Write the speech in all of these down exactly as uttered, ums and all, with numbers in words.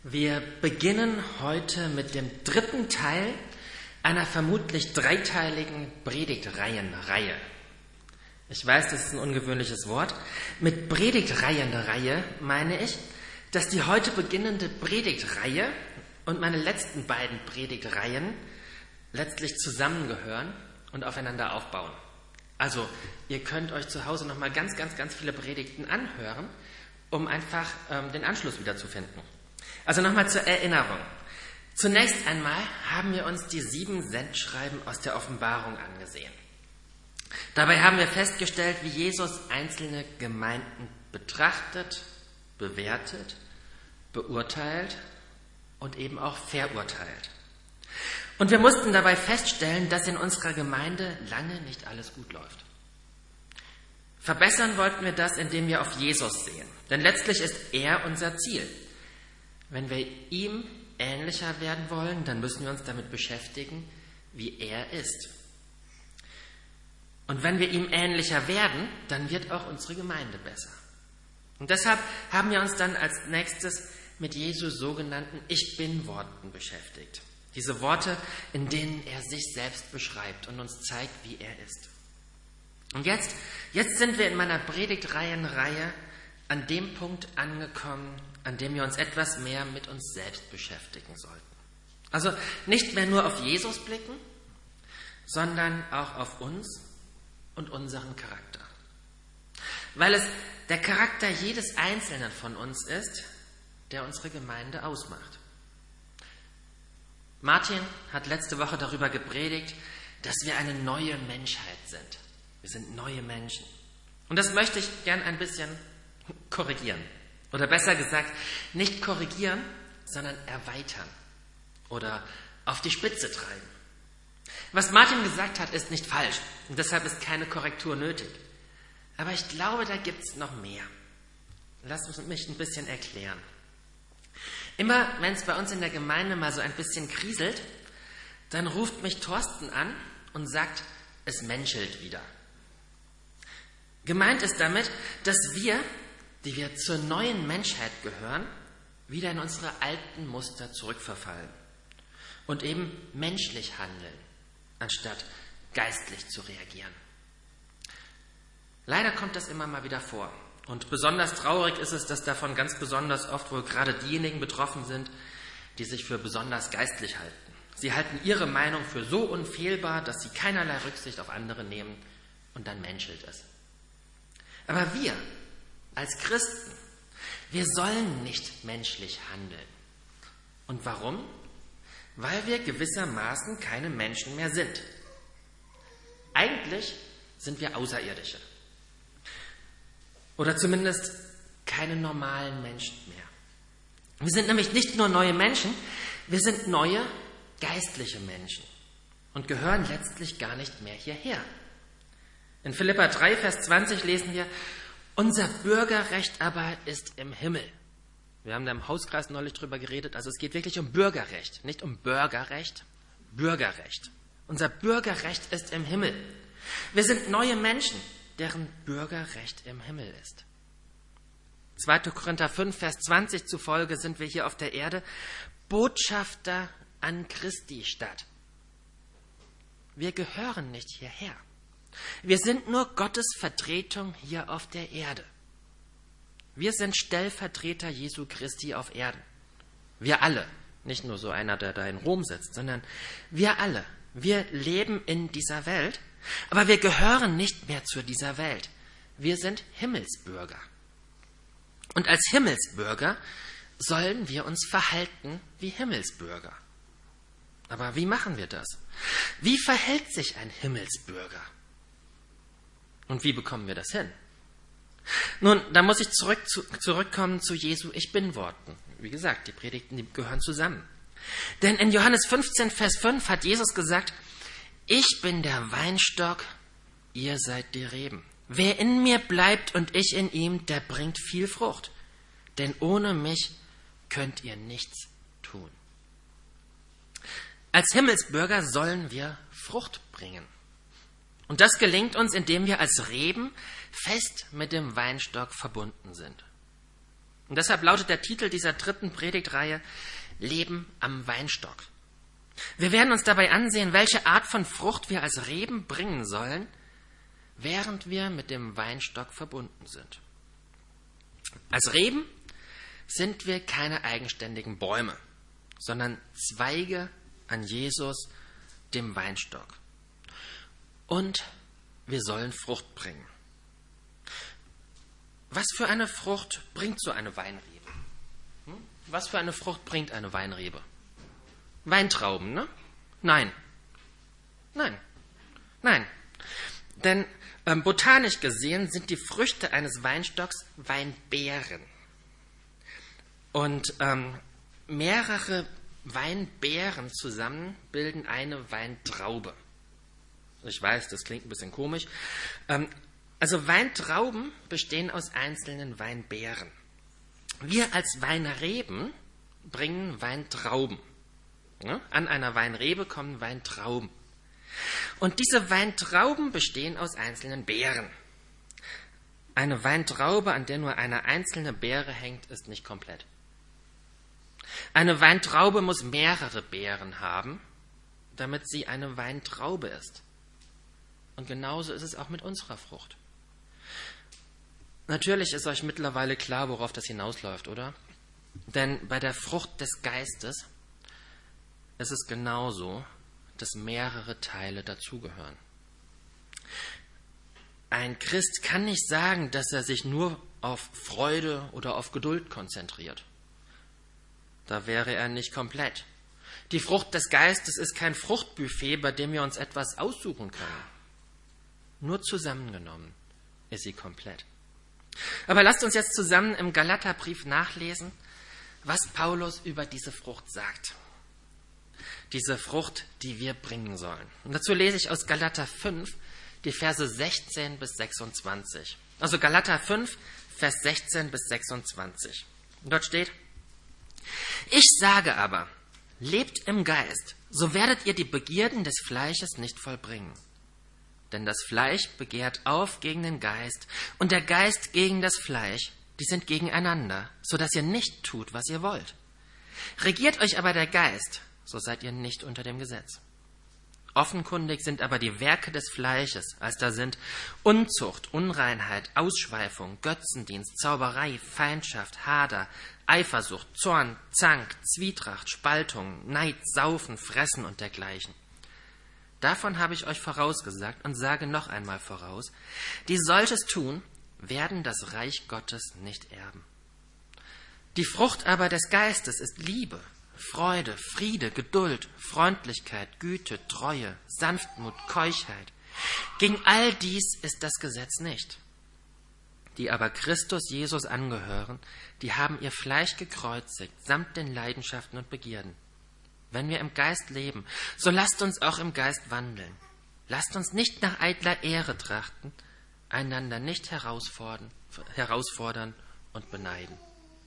Wir beginnen heute mit dem dritten Teil einer vermutlich dreiteiligen Predigtreihenreihe. Ich weiß, das ist ein ungewöhnliches Wort. Mit Predigtreihenreihe meine ich, dass die heute beginnende Predigtreihe und meine letzten beiden Predigtreihen letztlich zusammengehören und aufeinander aufbauen. Also, ihr könnt euch zu Hause nochmal ganz, ganz, ganz viele Predigten anhören, um einfach ähm, den Anschluss wiederzufinden. Also nochmal zur Erinnerung. Zunächst einmal haben wir uns die sieben Sendschreiben aus der Offenbarung angesehen. Dabei haben wir festgestellt, wie Jesus einzelne Gemeinden betrachtet, bewertet, beurteilt und eben auch verurteilt. Und wir mussten dabei feststellen, dass in unserer Gemeinde lange nicht alles gut läuft. Verbessern wollten wir das, indem wir auf Jesus sehen. Denn letztlich ist er unser Ziel. Wenn wir ihm ähnlicher werden wollen, dann müssen wir uns damit beschäftigen, wie er ist. Und wenn wir ihm ähnlicher werden, dann wird auch unsere Gemeinde besser. Und deshalb haben wir uns dann als nächstes mit Jesu sogenannten Ich-Bin-Worten beschäftigt. Diese Worte, in denen er sich selbst beschreibt und uns zeigt, wie er ist. Und jetzt, jetzt sind wir in meiner Predigtreihenreihe an dem Punkt angekommen, an dem wir uns etwas mehr mit uns selbst beschäftigen sollten. Also nicht mehr nur auf Jesus blicken, sondern auch auf uns und unseren Charakter. Weil es der Charakter jedes Einzelnen von uns ist, der unsere Gemeinde ausmacht. Martin hat letzte Woche darüber gepredigt, dass wir eine neue Menschheit sind. Wir sind neue Menschen. Und das möchte ich gern ein bisschen korrigieren. Oder besser gesagt, nicht korrigieren, sondern erweitern. Oder auf die Spitze treiben. Was Martin gesagt hat, ist nicht falsch. Und deshalb ist keine Korrektur nötig. Aber ich glaube, da gibt es noch mehr. Lass mich ein bisschen erklären. Immer, wenn es bei uns in der Gemeinde mal so ein bisschen kriselt, dann ruft mich Thorsten an und sagt, es menschelt wieder. Gemeint ist damit, dass wir, die wir zur neuen Menschheit gehören, wieder in unsere alten Muster zurückverfallen und eben menschlich handeln, anstatt geistlich zu reagieren. Leider kommt das immer mal wieder vor. Und besonders traurig ist es, dass davon ganz besonders oft wohl gerade diejenigen betroffen sind, die sich für besonders geistlich halten. Sie halten ihre Meinung für so unfehlbar, dass sie keinerlei Rücksicht auf andere nehmen und dann menschelt es. Aber wir als Christen, wir sollen nicht menschlich handeln. Und warum? Weil wir gewissermaßen keine Menschen mehr sind. Eigentlich sind wir Außerirdische. Oder zumindest keine normalen Menschen mehr. Wir sind nämlich nicht nur neue Menschen, wir sind neue geistliche Menschen und gehören letztlich gar nicht mehr hierher. In Philipper drei, Vers zwanzig lesen wir, unser Bürgerrecht aber ist im Himmel. Wir haben da im Hauskreis neulich drüber geredet, also es geht wirklich um Bürgerrecht, nicht um Bürgerrecht, Bürgerrecht. Unser Bürgerrecht ist im Himmel. Wir sind neue Menschen, deren Bürgerrecht im Himmel ist. zweiter Korinther fünf, Vers zwanzig zufolge sind wir hier auf der Erde Botschafter an Christi Stadt. Wir gehören nicht hierher. Wir sind nur Gottes Vertretung hier auf der Erde. Wir sind Stellvertreter Jesu Christi auf Erden. Wir alle, nicht nur so einer, der da in Rom sitzt, sondern wir alle. Wir leben in dieser Welt, aber wir gehören nicht mehr zu dieser Welt. Wir sind Himmelsbürger. Und als Himmelsbürger sollen wir uns verhalten wie Himmelsbürger. Aber wie machen wir das? Wie verhält sich ein Himmelsbürger? Und wie bekommen wir das hin? Nun, da muss ich zurück zu, zurückkommen zu Jesu Ich-Bin-Worten. Wie gesagt, die Predigten, die gehören zusammen. Denn in Johannes fünfzehn, Vers fünf hat Jesus gesagt, ich bin der Weinstock, ihr seid die Reben. Wer in mir bleibt und ich in ihm, der bringt viel Frucht. Denn ohne mich könnt ihr nichts tun. Als Himmelsbürger sollen wir Frucht bringen. Und das gelingt uns, indem wir als Reben fest mit dem Weinstock verbunden sind. Und deshalb lautet der Titel dieser dritten Predigtreihe Leben am Weinstock. Wir werden uns dabei ansehen, welche Art von Frucht wir als Reben bringen sollen, während wir mit dem Weinstock verbunden sind. Als Reben sind wir keine eigenständigen Bäume, sondern Zweige an Jesus, dem Weinstock. Und wir sollen Frucht bringen. Was für eine Frucht bringt so eine Weinrebe? Hm? Was für eine Frucht bringt eine Weinrebe? Weintrauben, ne? Nein. Nein. Nein. Denn ähm, botanisch gesehen sind die Früchte eines Weinstocks Weinbeeren. Und ähm, mehrere Weinbeeren zusammen bilden eine Weintraube. Ich weiß, das klingt ein bisschen komisch. Ähm, also Weintrauben bestehen aus einzelnen Weinbeeren. Wir als Weinreben bringen Weintrauben. Ja? An einer Weinrebe kommen Weintrauben. Und diese Weintrauben bestehen aus einzelnen Beeren. Eine Weintraube, an der nur eine einzelne Beere hängt, ist nicht komplett. Eine Weintraube muss mehrere Beeren haben, damit sie eine Weintraube ist. Und genauso ist es auch mit unserer Frucht. Natürlich ist euch mittlerweile klar, worauf das hinausläuft, oder? Denn bei der Frucht des Geistes ist es genauso, dass mehrere Teile dazugehören. Ein Christ kann nicht sagen, dass er sich nur auf Freude oder auf Geduld konzentriert. Da wäre er nicht komplett. Die Frucht des Geistes ist kein Fruchtbuffet, bei dem wir uns etwas aussuchen können. Nur zusammengenommen ist sie komplett. Aber lasst uns jetzt zusammen im Galaterbrief nachlesen, was Paulus über diese Frucht sagt. Diese Frucht, die wir bringen sollen. Und dazu lese ich aus Galater fünf, die Verse sechzehn bis sechsundzwanzig. Also Galater fünf, Vers sechzehn bis sechsundzwanzig. Und dort steht: Ich sage aber, lebt im Geist, so werdet ihr die Begierden des Fleisches nicht vollbringen. Denn das Fleisch begehrt auf gegen den Geist und der Geist gegen das Fleisch, die sind gegeneinander, so dass ihr nicht tut, was ihr wollt. Regiert euch aber der Geist, so seid ihr nicht unter dem Gesetz. Offenkundig sind aber die Werke des Fleisches, als da sind Unzucht, Unreinheit, Ausschweifung, Götzendienst, Zauberei, Feindschaft, Hader, Eifersucht, Zorn, Zank, Zwietracht, Spaltung, Neid, Saufen, Fressen und dergleichen. Davon habe ich euch vorausgesagt und sage noch einmal voraus, die solches tun, werden das Reich Gottes nicht erben. Die Frucht aber des Geistes ist Liebe, Freude, Friede, Geduld, Freundlichkeit, Güte, Treue, Sanftmut, Keuschheit. Gegen all dies ist das Gesetz nicht. Die aber Christus Jesus angehören, die haben ihr Fleisch gekreuzigt, samt den Leidenschaften und Begierden. Wenn wir im Geist leben, so lasst uns auch im Geist wandeln. Lasst uns nicht nach eitler Ehre trachten, einander nicht herausfordern, herausfordern und beneiden.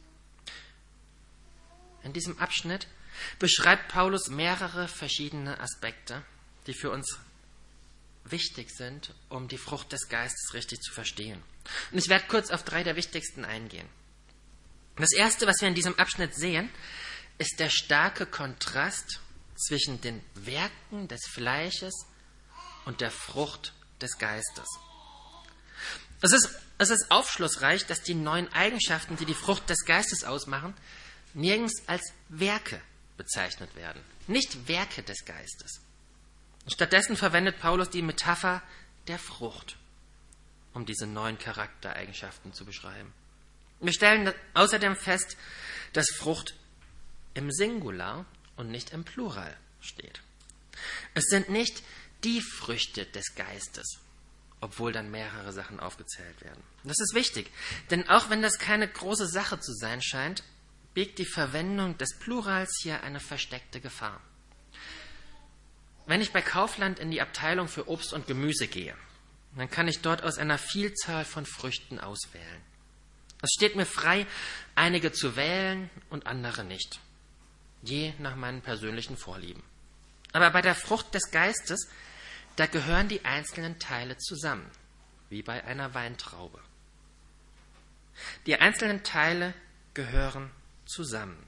In diesem Abschnitt beschreibt Paulus mehrere verschiedene Aspekte, die für uns wichtig sind, um die Frucht des Geistes richtig zu verstehen. Und ich werde kurz auf drei der wichtigsten eingehen. Das erste, was wir in diesem Abschnitt sehen, ist der starke Kontrast zwischen den Werken des Fleisches und der Frucht des Geistes. Es ist, es ist aufschlussreich, dass die neun Eigenschaften, die die Frucht des Geistes ausmachen, nirgends als Werke bezeichnet werden. Nicht Werke des Geistes. Stattdessen verwendet Paulus die Metapher der Frucht, um diese neun Charaktereigenschaften zu beschreiben. Wir stellen außerdem fest, dass Frucht im Singular und nicht im Plural steht. Es sind nicht die Früchte des Geistes, obwohl dann mehrere Sachen aufgezählt werden. Das ist wichtig, denn auch wenn das keine große Sache zu sein scheint, birgt die Verwendung des Plurals hier eine versteckte Gefahr. Wenn ich bei Kaufland in die Abteilung für Obst und Gemüse gehe, dann kann ich dort aus einer Vielzahl von Früchten auswählen. Es steht mir frei, einige zu wählen und andere nicht, je nach meinen persönlichen Vorlieben. Aber bei der Frucht des Geistes, da gehören die einzelnen Teile zusammen, wie bei einer Weintraube. Die einzelnen Teile gehören zusammen.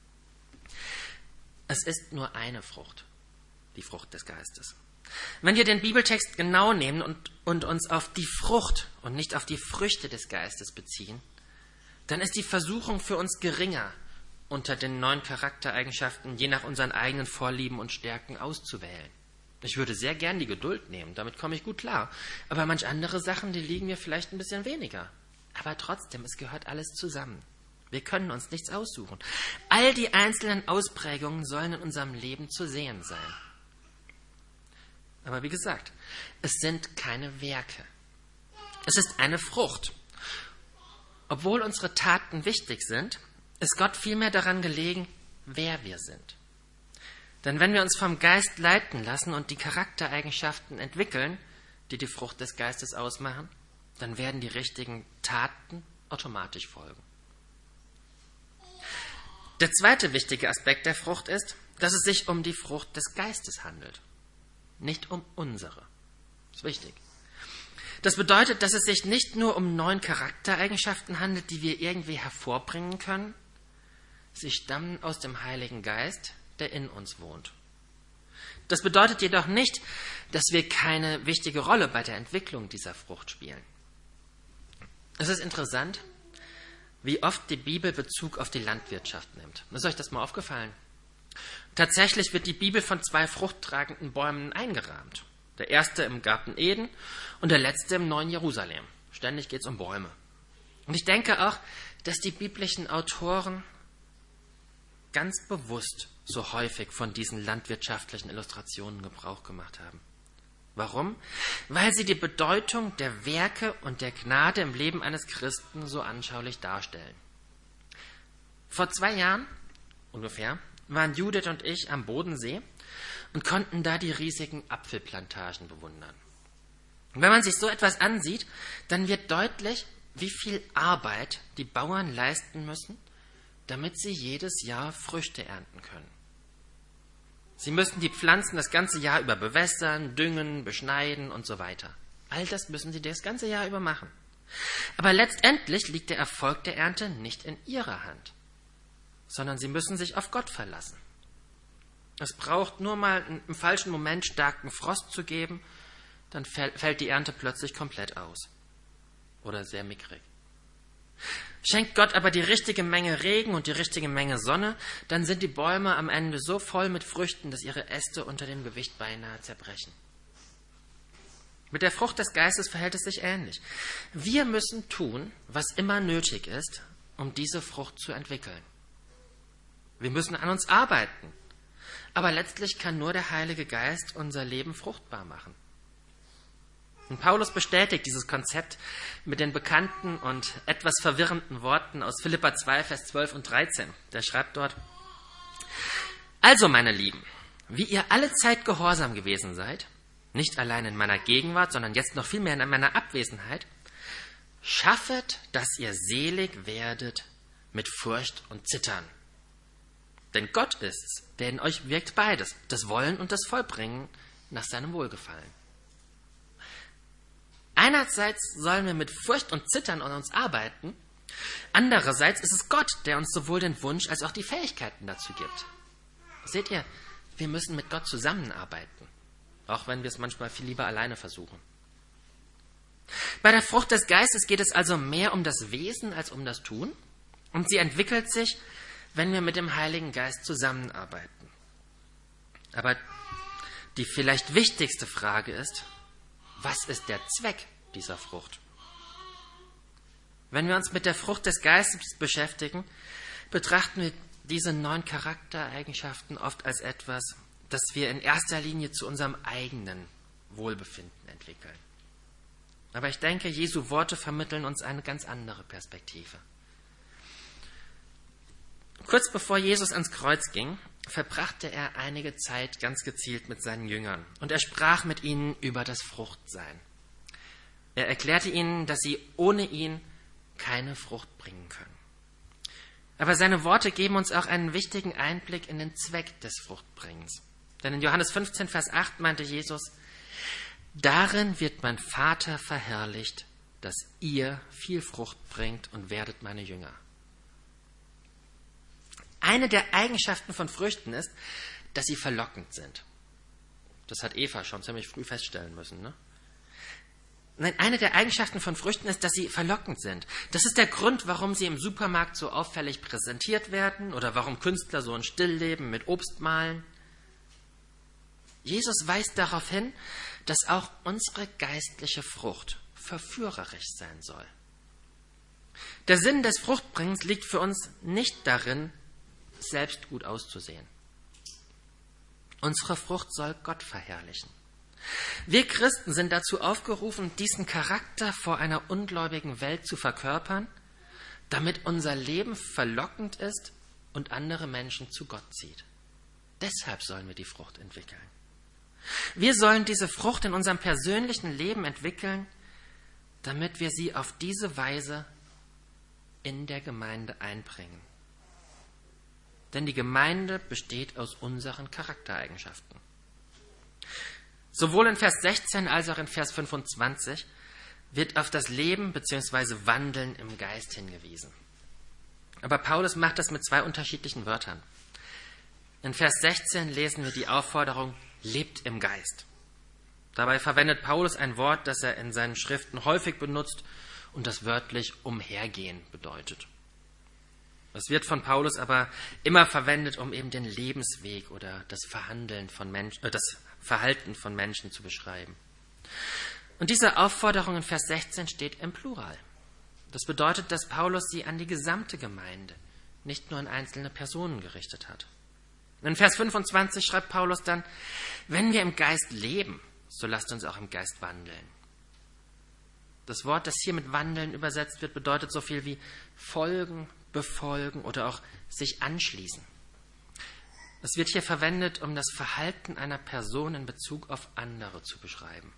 Es ist nur eine Frucht, die Frucht des Geistes. Wenn wir den Bibeltext genau nehmen und, und uns auf die Frucht und nicht auf die Früchte des Geistes beziehen, dann ist die Versuchung für uns geringer, unter den neun Charaktereigenschaften je nach unseren eigenen Vorlieben und Stärken auszuwählen. Ich würde sehr gern die Geduld nehmen, damit komme ich gut klar. Aber manch andere Sachen, die liegen mir vielleicht ein bisschen weniger. Aber trotzdem, es gehört alles zusammen. Wir können uns nichts aussuchen. All die einzelnen Ausprägungen sollen in unserem Leben zu sehen sein. Aber wie gesagt, es sind keine Werke. Es ist eine Frucht. Obwohl unsere Taten wichtig sind, ist Gott vielmehr daran gelegen, wer wir sind. Denn wenn wir uns vom Geist leiten lassen und die Charaktereigenschaften entwickeln, die die Frucht des Geistes ausmachen, dann werden die richtigen Taten automatisch folgen. Der zweite wichtige Aspekt der Frucht ist, dass es sich um die Frucht des Geistes handelt, nicht um unsere. Das ist wichtig. Das bedeutet, dass es sich nicht nur um neun Charaktereigenschaften handelt, die wir irgendwie hervorbringen können. Sie stammen aus dem Heiligen Geist, der in uns wohnt. Das bedeutet jedoch nicht, dass wir keine wichtige Rolle bei der Entwicklung dieser Frucht spielen. Es ist interessant, wie oft die Bibel Bezug auf die Landwirtschaft nimmt. Ist euch das mal aufgefallen? Tatsächlich wird die Bibel von zwei fruchttragenden Bäumen eingerahmt. Der erste im Garten Eden und der letzte im Neuen Jerusalem. Ständig geht es um Bäume. Und ich denke auch, dass die biblischen Autoren ganz bewusst so häufig von diesen landwirtschaftlichen Illustrationen Gebrauch gemacht haben. Warum? Weil sie die Bedeutung der Werke und der Gnade im Leben eines Christen so anschaulich darstellen. Vor zwei Jahren ungefähr waren Judith und ich am Bodensee und konnten da die riesigen Apfelplantagen bewundern. Und wenn man sich so etwas ansieht, dann wird deutlich, wie viel Arbeit die Bauern leisten müssen, damit sie jedes Jahr Früchte ernten können. Sie müssen die Pflanzen das ganze Jahr über bewässern, düngen, beschneiden und so weiter. All das müssen sie das ganze Jahr über machen. Aber letztendlich liegt der Erfolg der Ernte nicht in ihrer Hand, sondern sie müssen sich auf Gott verlassen. Es braucht nur mal im falschen Moment starken Frost zu geben, dann fällt die Ernte plötzlich komplett aus. Oder sehr mickrig. Schenkt Gott aber die richtige Menge Regen und die richtige Menge Sonne, dann sind die Bäume am Ende so voll mit Früchten, dass ihre Äste unter dem Gewicht beinahe zerbrechen. Mit der Frucht des Geistes verhält es sich ähnlich. Wir müssen tun, was immer nötig ist, um diese Frucht zu entwickeln. Wir müssen an uns arbeiten. Aber letztlich kann nur der Heilige Geist unser Leben fruchtbar machen. Und Paulus bestätigt dieses Konzept mit den bekannten und etwas verwirrenden Worten aus Philipper zwei, Vers zwölf und dreizehn. Der schreibt dort: Also, meine Lieben, wie ihr alle Zeit gehorsam gewesen seid, nicht allein in meiner Gegenwart, sondern jetzt noch viel mehr in meiner Abwesenheit, schaffet, dass ihr selig werdet mit Furcht und Zittern. Denn Gott ist's, der in euch wirkt beides, das Wollen und das Vollbringen nach seinem Wohlgefallen. Einerseits sollen wir mit Furcht und Zittern an uns arbeiten, andererseits ist es Gott, der uns sowohl den Wunsch als auch die Fähigkeiten dazu gibt. Seht ihr, wir müssen mit Gott zusammenarbeiten, auch wenn wir es manchmal viel lieber alleine versuchen. Bei der Frucht des Geistes geht es also mehr um das Wesen als um das Tun, und sie entwickelt sich, wenn wir mit dem Heiligen Geist zusammenarbeiten. Aber die vielleicht wichtigste Frage ist: Was ist der Zweck dieser Frucht? Wenn wir uns mit der Frucht des Geistes beschäftigen, betrachten wir diese neun Charaktereigenschaften oft als etwas, das wir in erster Linie zu unserem eigenen Wohlbefinden entwickeln. Aber ich denke, Jesu Worte vermitteln uns eine ganz andere Perspektive. Kurz bevor Jesus ans Kreuz ging, verbrachte er einige Zeit ganz gezielt mit seinen Jüngern und er sprach mit ihnen über das Fruchtsein. Er erklärte ihnen, dass sie ohne ihn keine Frucht bringen können. Aber seine Worte geben uns auch einen wichtigen Einblick in den Zweck des Fruchtbringens. Denn in Johannes fünfzehn, Vers acht meinte Jesus: Darin wird mein Vater verherrlicht, dass ihr viel Frucht bringt und werdet meine Jünger. Eine der Eigenschaften von Früchten ist, dass sie verlockend sind. Das hat Eva schon ziemlich früh feststellen müssen, ne? Nein, eine der Eigenschaften von Früchten ist, dass sie verlockend sind. Das ist der Grund, warum sie im Supermarkt so auffällig präsentiert werden oder warum Künstler so ein Stillleben mit Obst malen. Jesus weist darauf hin, dass auch unsere geistliche Frucht verführerisch sein soll. Der Sinn des Fruchtbringens liegt für uns nicht darin, selbst gut auszusehen. Unsere Frucht soll Gott verherrlichen. Wir Christen sind dazu aufgerufen, diesen Charakter vor einer ungläubigen Welt zu verkörpern, damit unser Leben verlockend ist und andere Menschen zu Gott zieht. Deshalb sollen wir die Frucht entwickeln. Wir sollen diese Frucht in unserem persönlichen Leben entwickeln, damit wir sie auf diese Weise in der Gemeinde einbringen. Denn die Gemeinde besteht aus unseren Charaktereigenschaften. Sowohl in Vers sechzehn als auch in Vers fünfundzwanzig wird auf das Leben bzw. Wandeln im Geist hingewiesen. Aber Paulus macht das mit zwei unterschiedlichen Wörtern. In Vers sechzehn lesen wir die Aufforderung, lebt im Geist. Dabei verwendet Paulus ein Wort, das er in seinen Schriften häufig benutzt und das wörtlich umhergehen bedeutet. Es wird von Paulus aber immer verwendet, um eben den Lebensweg oder das Verhandeln von Menschen, äh, das Verhalten von Menschen zu beschreiben. Und diese Aufforderung in Vers sechzehn steht im Plural. Das bedeutet, dass Paulus sie an die gesamte Gemeinde, nicht nur an einzelne Personen gerichtet hat. In Vers fünfundzwanzig schreibt Paulus dann, wenn wir im Geist leben, so lasst uns auch im Geist wandeln. Das Wort, das hier mit wandeln übersetzt wird, bedeutet so viel wie folgen, befolgen oder auch sich anschließen. Es wird hier verwendet, um das Verhalten einer Person in Bezug auf andere zu beschreiben.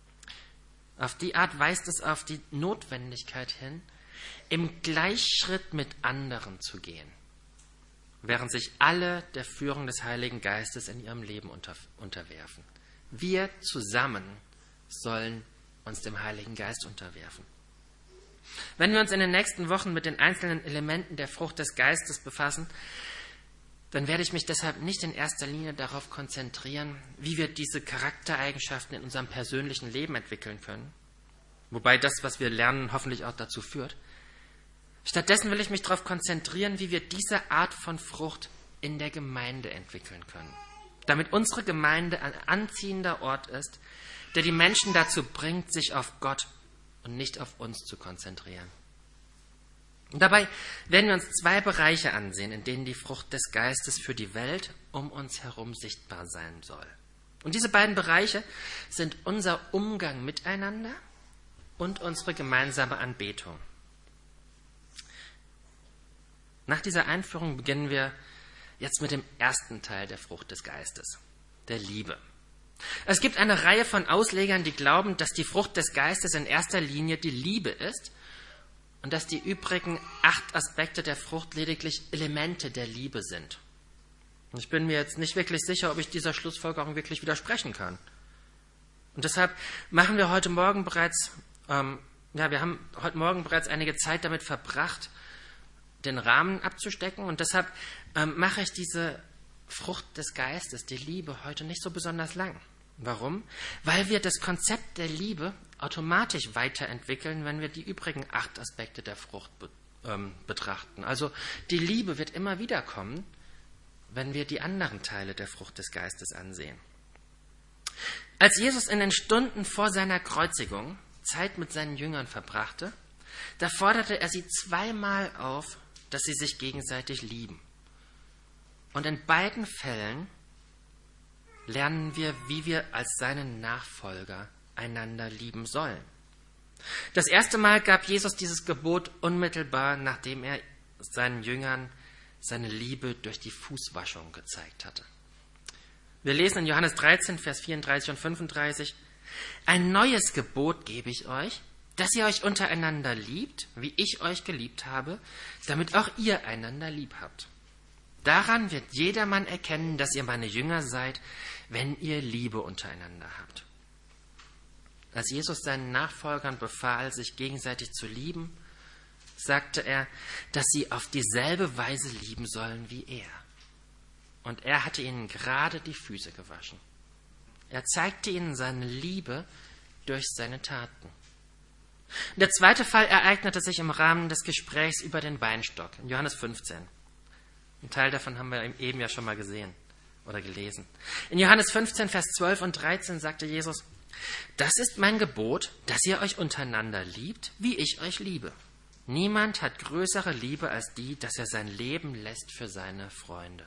Auf die Art weist es auf die Notwendigkeit hin, im Gleichschritt mit anderen zu gehen, während sich alle der Führung des Heiligen Geistes in ihrem Leben unter, unterwerfen. Wir zusammen sollen uns dem Heiligen Geist unterwerfen. Wenn wir uns in den nächsten Wochen mit den einzelnen Elementen der Frucht des Geistes befassen, dann werde ich mich deshalb nicht in erster Linie darauf konzentrieren, wie wir diese Charaktereigenschaften in unserem persönlichen Leben entwickeln können, wobei das, was wir lernen, hoffentlich auch dazu führt. Stattdessen will ich mich darauf konzentrieren, wie wir diese Art von Frucht in der Gemeinde entwickeln können, damit unsere Gemeinde ein anziehender Ort ist, der die Menschen dazu bringt, sich auf Gott und nicht auf uns zu konzentrieren. Und dabei werden wir uns zwei Bereiche ansehen, in denen die Frucht des Geistes für die Welt um uns herum sichtbar sein soll. Und diese beiden Bereiche sind unser Umgang miteinander und unsere gemeinsame Anbetung. Nach dieser Einführung beginnen wir jetzt mit dem ersten Teil der Frucht des Geistes, der Liebe. Es gibt eine Reihe von Auslegern, die glauben, dass die Frucht des Geistes in erster Linie die Liebe ist und dass die übrigen acht Aspekte der Frucht lediglich Elemente der Liebe sind. Und ich bin mir jetzt nicht wirklich sicher, ob ich dieser Schlussfolgerung wirklich widersprechen kann. Und deshalb machen wir heute Morgen bereits, ähm, ja, wir haben heute Morgen bereits einige Zeit damit verbracht, den Rahmen abzustecken. Und deshalb ähm, mache ich diese Frucht des Geistes, die Liebe, heute nicht so besonders lang. Warum? Weil wir das Konzept der Liebe automatisch weiterentwickeln, wenn wir die übrigen acht Aspekte der Frucht be, ähm, betrachten. Also die Liebe wird immer wieder kommen, wenn wir die anderen Teile der Frucht des Geistes ansehen. Als Jesus in den Stunden vor seiner Kreuzigung Zeit mit seinen Jüngern verbrachte, da forderte er sie zweimal auf, dass sie sich gegenseitig lieben. Und in beiden Fällen lernen wir, wie wir als seine Nachfolger einander lieben sollen. Das erste Mal gab Jesus dieses Gebot unmittelbar, nachdem er seinen Jüngern seine Liebe durch die Fußwaschung gezeigt hatte. Wir lesen in Johannes dreizehn, Vers vierunddreißig und fünfunddreißig, ein neues Gebot gebe ich euch, dass ihr euch untereinander liebt, wie ich euch geliebt habe, damit auch ihr einander lieb habt. Daran wird jedermann erkennen, dass ihr meine Jünger seid, wenn ihr Liebe untereinander habt. Als Jesus seinen Nachfolgern befahl, sich gegenseitig zu lieben, sagte er, dass sie auf dieselbe Weise lieben sollen wie er. Und er hatte ihnen gerade die Füße gewaschen. Er zeigte ihnen seine Liebe durch seine Taten. Der zweite Fall ereignete sich im Rahmen des Gesprächs über den Weinstock in Johannes fünfzehn. Ein Teil davon haben wir eben ja schon mal gesehen oder gelesen. In Johannes fünfzehn, Vers zwölf und dreizehn sagte Jesus: Das ist mein Gebot, dass ihr euch untereinander liebt, wie ich euch liebe. Niemand hat größere Liebe als die, dass er sein Leben lässt für seine Freunde.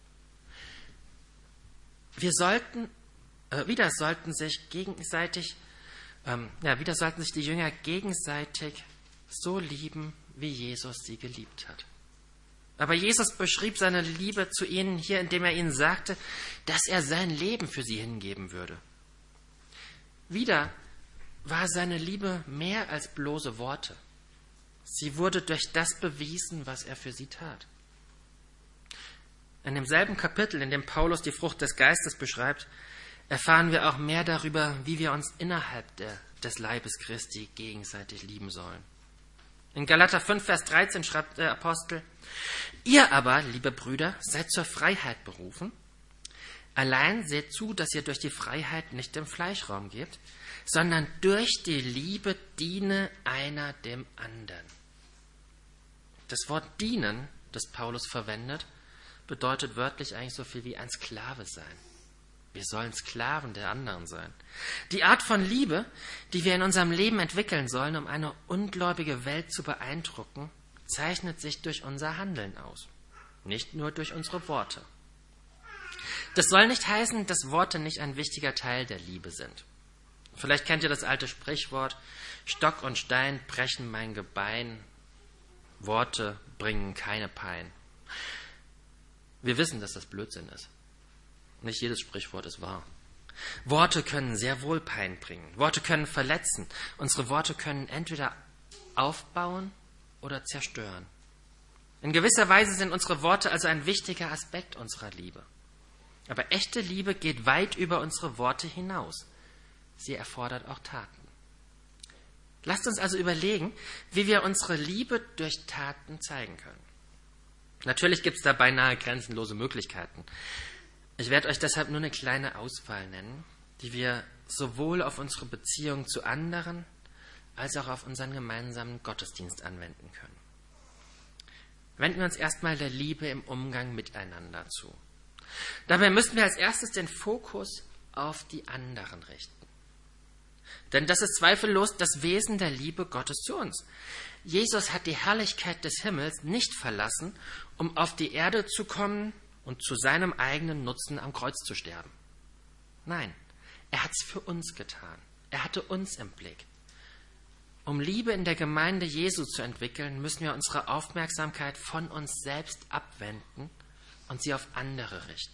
Wir sollten, äh, wieder sollten sich gegenseitig, ähm, ja, wieder sollten sich die Jünger gegenseitig so lieben, wie Jesus sie geliebt hat. Aber Jesus beschrieb seine Liebe zu ihnen hier, indem er ihnen sagte, dass er sein Leben für sie hingeben würde. Wieder war seine Liebe mehr als bloße Worte. Sie wurde durch das bewiesen, was er für sie tat. In demselben Kapitel, in dem Paulus die Frucht des Geistes beschreibt, erfahren wir auch mehr darüber, wie wir uns innerhalb der, des Leibes Christi gegenseitig lieben sollen. In Galater fünf, Vers dreizehn schreibt der Apostel: Ihr aber, liebe Brüder, seid zur Freiheit berufen. Allein seht zu, dass ihr durch die Freiheit nicht dem Fleisch Raum gebt, sondern durch die Liebe diene einer dem anderen. Das Wort dienen, das Paulus verwendet, bedeutet wörtlich eigentlich so viel wie ein Sklave sein. Wir sollen Sklaven der anderen sein. Die Art von Liebe, die wir in unserem Leben entwickeln sollen, um eine ungläubige Welt zu beeindrucken, zeichnet sich durch unser Handeln aus, nicht nur durch unsere Worte. Das soll nicht heißen, dass Worte nicht ein wichtiger Teil der Liebe sind. Vielleicht kennt ihr das alte Sprichwort: Stock und Stein brechen mein Gebein, Worte bringen keine Pein. Wir wissen, dass das Blödsinn ist. Nicht jedes Sprichwort ist wahr. Worte können sehr wohl Pein bringen. Worte können verletzen. Unsere Worte können entweder aufbauen oder zerstören. In gewisser Weise sind unsere Worte also ein wichtiger Aspekt unserer Liebe. Aber echte Liebe geht weit über unsere Worte hinaus. Sie erfordert auch Taten. Lasst uns also überlegen, wie wir unsere Liebe durch Taten zeigen können. Natürlich gibt es da beinahe grenzenlose Möglichkeiten. Ich werde euch deshalb nur eine kleine Auswahl nennen, die wir sowohl auf unsere Beziehung zu anderen als auch auf unseren gemeinsamen Gottesdienst anwenden können. Wenden wir uns erstmal der Liebe im Umgang miteinander zu. Dabei müssen wir als erstes den Fokus auf die anderen richten. Denn das ist zweifellos das Wesen der Liebe Gottes zu uns. Jesus hat die Herrlichkeit des Himmels nicht verlassen, um auf die Erde zu kommen und zu seinem eigenen Nutzen am Kreuz zu sterben. Nein, er hat es für uns getan. Er hatte uns im Blick. Um Liebe in der Gemeinde Jesu zu entwickeln, müssen wir unsere Aufmerksamkeit von uns selbst abwenden und sie auf andere richten.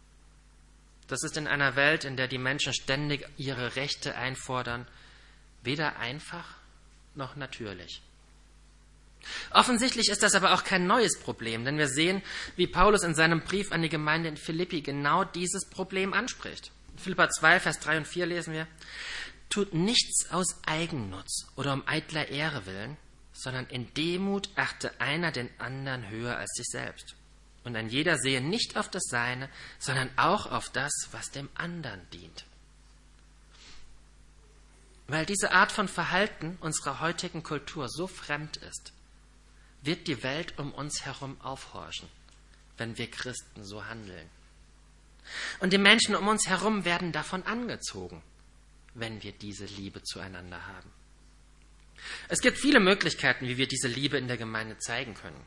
Das ist in einer Welt, in der die Menschen ständig ihre Rechte einfordern, weder einfach noch natürlich. Offensichtlich ist das aber auch kein neues Problem, denn wir sehen, wie Paulus in seinem Brief an die Gemeinde in Philippi genau dieses Problem anspricht. In Philipper zwei, Vers drei und vier lesen wir: Tut nichts aus Eigennutz oder um eitler Ehre willen, sondern in Demut achte einer den anderen höher als sich selbst. Und ein jeder sehe nicht auf das Seine, sondern auch auf das, was dem anderen dient. Weil diese Art von Verhalten unserer heutigen Kultur so fremd ist, wird die Welt um uns herum aufhorchen, wenn wir Christen so handeln. Und die Menschen um uns herum werden davon angezogen, wenn wir diese Liebe zueinander haben. Es gibt viele Möglichkeiten, wie wir diese Liebe in der Gemeinde zeigen können.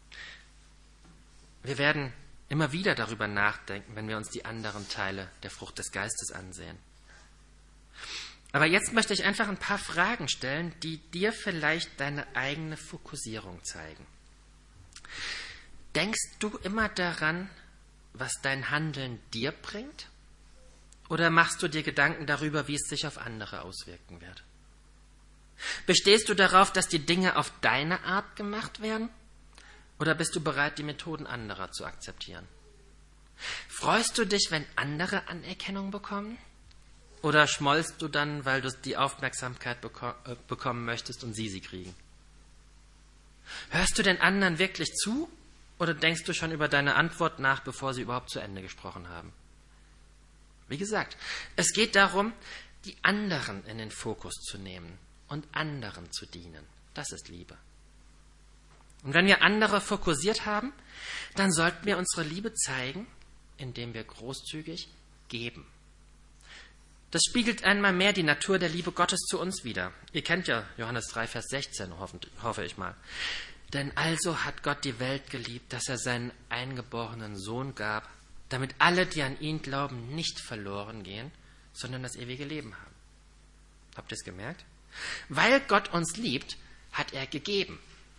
Wir werden immer wieder darüber nachdenken, wenn wir uns die anderen Teile der Frucht des Geistes ansehen. Aber jetzt möchte ich einfach ein paar Fragen stellen, die dir vielleicht deine eigene Fokussierung zeigen. Denkst du immer daran, was dein Handeln dir bringt? Oder machst du dir Gedanken darüber, wie es sich auf andere auswirken wird? Bestehst du darauf, dass die Dinge auf deine Art gemacht werden? Oder bist du bereit, die Methoden anderer zu akzeptieren? Freust du dich, wenn andere Anerkennung bekommen? Oder schmollst du dann, weil du die Aufmerksamkeit beko- äh, bekommen möchtest und sie sie kriegen? Hörst du den anderen wirklich zu oder denkst du schon über deine Antwort nach, bevor sie überhaupt zu Ende gesprochen haben? Wie gesagt, es geht darum, die anderen in den Fokus zu nehmen und anderen zu dienen. Das ist Liebe. Und wenn wir andere fokussiert haben, dann sollten wir unsere Liebe zeigen, indem wir großzügig geben. Das spiegelt einmal mehr die Natur der Liebe Gottes zu uns wider. Ihr kennt ja Johannes drei, Vers sechzehn, hoffe ich mal. Denn also hat Gott die Welt geliebt, dass er seinen eingeborenen Sohn gab, damit alle, die an ihn glauben, nicht verloren gehen, sondern das ewige Leben haben. Habt ihr es gemerkt? Weil Gott uns liebt, hat er gegeben.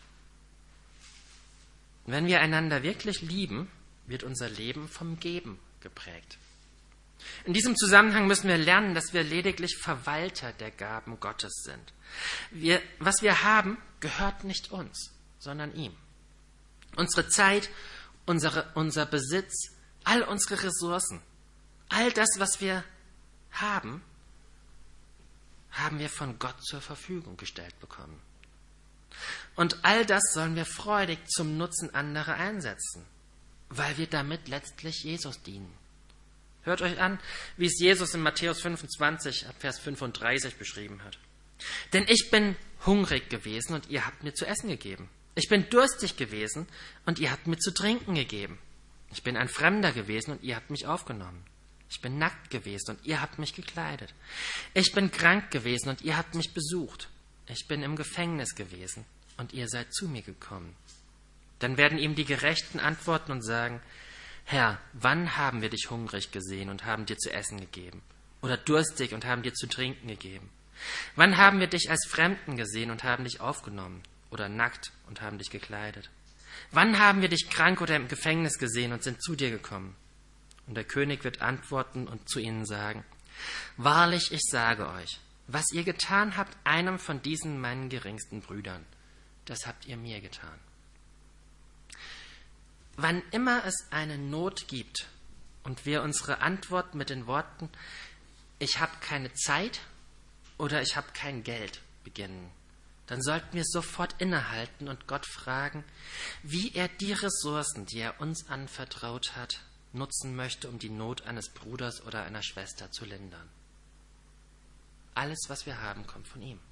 Wenn wir einander wirklich lieben, wird unser Leben vom Geben geprägt. In diesem Zusammenhang müssen wir lernen, dass wir lediglich Verwalter der Gaben Gottes sind. Wir, was wir haben, gehört nicht uns, sondern ihm. Unsere Zeit, unsere, unser Besitz, all unsere Ressourcen, all das, was wir haben, haben wir von Gott zur Verfügung gestellt bekommen. Und all das sollen wir freudig zum Nutzen anderer einsetzen, weil wir damit letztlich Jesus dienen. Hört euch an, wie es Jesus in Matthäus fünfundzwanzig, ab Vers fünfunddreißig beschrieben hat. Denn ich bin hungrig gewesen und ihr habt mir zu essen gegeben. Ich bin durstig gewesen und ihr habt mir zu trinken gegeben. Ich bin ein Fremder gewesen und ihr habt mich aufgenommen. Ich bin nackt gewesen und ihr habt mich gekleidet. Ich bin krank gewesen und ihr habt mich besucht. Ich bin im Gefängnis gewesen und ihr seid zu mir gekommen. Dann werden ihm die Gerechten antworten und sagen, Herr, wann haben wir dich hungrig gesehen und haben dir zu essen gegeben? Oder durstig und haben dir zu trinken gegeben? Wann haben wir dich als Fremden gesehen und haben dich aufgenommen? Oder nackt und haben dich gekleidet? Wann haben wir dich krank oder im Gefängnis gesehen und sind zu dir gekommen? Und der König wird antworten und zu ihnen sagen, wahrlich, ich sage euch, was ihr getan habt einem von diesen meinen geringsten Brüdern, das habt ihr mir getan. Wann immer es eine Not gibt und wir unsere Antwort mit den Worten, ich habe keine Zeit oder ich habe kein Geld beginnen, dann sollten wir sofort innehalten und Gott fragen, wie er die Ressourcen, die er uns anvertraut hat, nutzen möchte, um die Not eines Bruders oder einer Schwester zu lindern. Alles, was wir haben, kommt von ihm.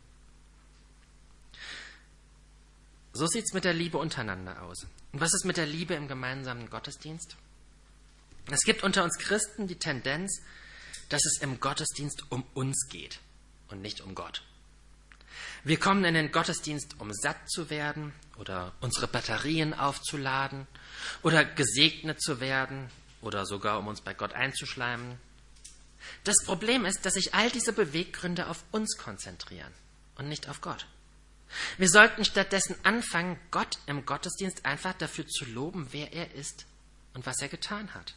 So sieht es mit der Liebe untereinander aus. Und was ist mit der Liebe im gemeinsamen Gottesdienst? Es gibt unter uns Christen die Tendenz, dass es im Gottesdienst um uns geht und nicht um Gott. Wir kommen in den Gottesdienst, um satt zu werden oder unsere Batterien aufzuladen oder gesegnet zu werden oder sogar um uns bei Gott einzuschleimen. Das Problem ist, dass sich all diese Beweggründe auf uns konzentrieren und nicht auf Gott. Wir sollten stattdessen anfangen, Gott im Gottesdienst einfach dafür zu loben, wer er ist und was er getan hat.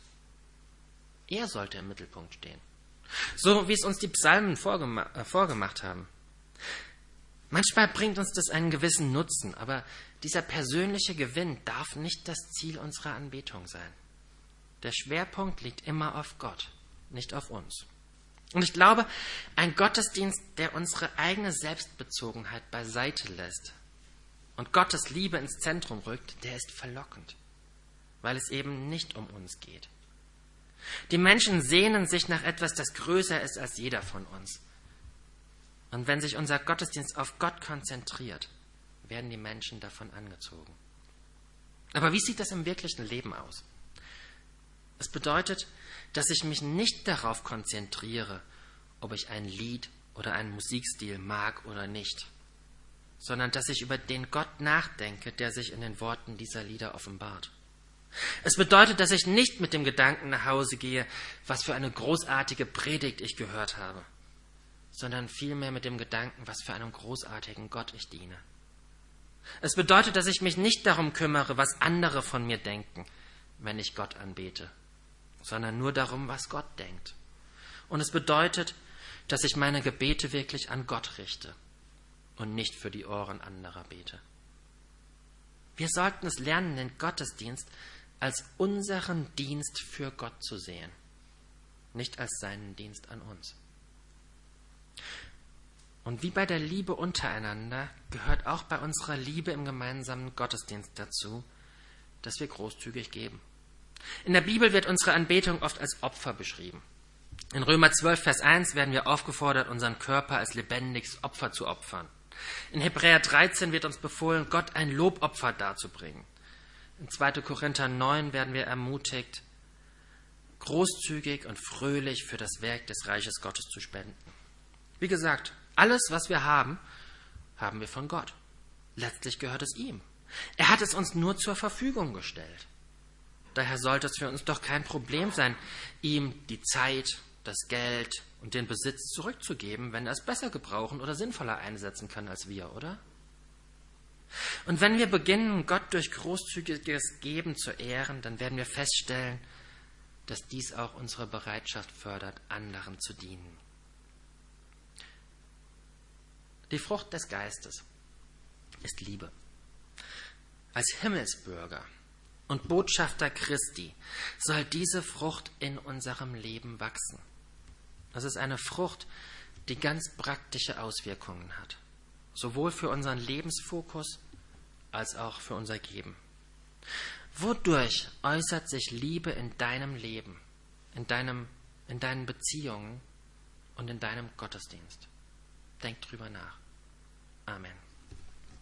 Er sollte im Mittelpunkt stehen. So wie es uns die Psalmen vorgema- äh, vorgemacht haben. Manchmal bringt uns das einen gewissen Nutzen, aber dieser persönliche Gewinn darf nicht das Ziel unserer Anbetung sein. Der Schwerpunkt liegt immer auf Gott, nicht auf uns. Und ich glaube, ein Gottesdienst, der unsere eigene Selbstbezogenheit beiseite lässt und Gottes Liebe ins Zentrum rückt, der ist verlockend, weil es eben nicht um uns geht. Die Menschen sehnen sich nach etwas, das größer ist als jeder von uns. Und wenn sich unser Gottesdienst auf Gott konzentriert, werden die Menschen davon angezogen. Aber wie sieht das im wirklichen Leben aus? Es bedeutet, dass ich mich nicht darauf konzentriere, ob ich ein Lied oder einen Musikstil mag oder nicht, sondern dass ich über den Gott nachdenke, der sich in den Worten dieser Lieder offenbart. Es bedeutet, dass ich nicht mit dem Gedanken nach Hause gehe, was für eine großartige Predigt ich gehört habe, sondern vielmehr mit dem Gedanken, was für einem großartigen Gott ich diene. Es bedeutet, dass ich mich nicht darum kümmere, was andere von mir denken, wenn ich Gott anbete, sondern nur darum, was Gott denkt. Und es bedeutet, dass ich meine Gebete wirklich an Gott richte und nicht für die Ohren anderer bete. Wir sollten es lernen, den Gottesdienst als unseren Dienst für Gott zu sehen, nicht als seinen Dienst an uns. Und wie bei der Liebe untereinander gehört auch bei unserer Liebe im gemeinsamen Gottesdienst dazu, dass wir großzügig geben. In der Bibel wird unsere Anbetung oft als Opfer beschrieben. In Römer zwölf, Vers eins werden wir aufgefordert, unseren Körper als lebendiges Opfer zu opfern. In Hebräer dreizehn wird uns befohlen, Gott ein Lobopfer darzubringen. In zweiter Korinther neun werden wir ermutigt, großzügig und fröhlich für das Werk des Reiches Gottes zu spenden. Wie gesagt, alles, was wir haben, haben wir von Gott. Letztlich gehört es ihm. Er hat es uns nur zur Verfügung gestellt. Daher sollte es für uns doch kein Problem sein, ihm die Zeit, das Geld und den Besitz zurückzugeben, wenn er es besser gebrauchen oder sinnvoller einsetzen kann als wir, oder? Und wenn wir beginnen, Gott durch großzügiges Geben zu ehren, dann werden wir feststellen, dass dies auch unsere Bereitschaft fördert, anderen zu dienen. Die Frucht des Geistes ist Liebe. Als Himmelsbürger und Botschafter Christi soll diese Frucht in unserem Leben wachsen. Das ist eine Frucht, die ganz praktische Auswirkungen hat, sowohl für unseren Lebensfokus als auch für unser Geben. Wodurch äußert sich Liebe in deinem Leben, in, deinem, in deinen Beziehungen und in deinem Gottesdienst? Denk drüber nach. Amen.